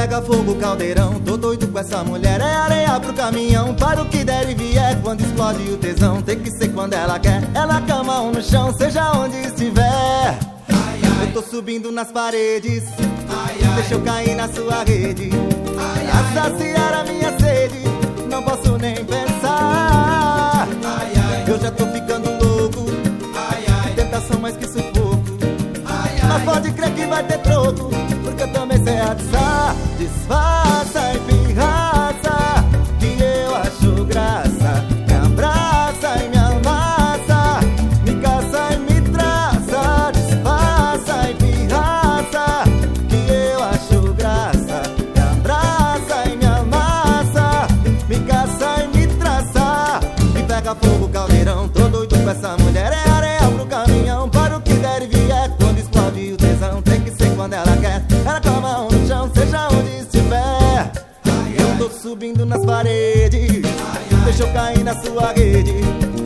pega fogo, caldeirão. Tô doido com essa mulher, é areia pro caminhão. Para o que der e vier, quando explode o tesão. Tem que ser quando ela quer, é na cama ou no chão, seja onde estiver. Eu tô subindo nas paredes, deixa eu cair na sua rede. Pra saciar a minha sede, não posso nem pensar. Eu já tô ficando louco, que tentação mais que sufoco. Mas pode crer que vai ter troco, porque eu também sei atiçar. Disfarça e pirraça, que eu acho graça. Me abraça e me amassa, me caça e me traça. Disfarça e pirraça, que eu acho graça. Me abraça e me amassa, me caça e me traça. Me pega fogo, caldeirão. Tô doido com essa mulher, é areia pro caminhão. Para o que der e vier, quando explode o tesão. Tem que ser quando ela quer, ela cama ou no chão, seja onde estiver. Eu tô subindo nas paredes, deixa eu cair na sua rede.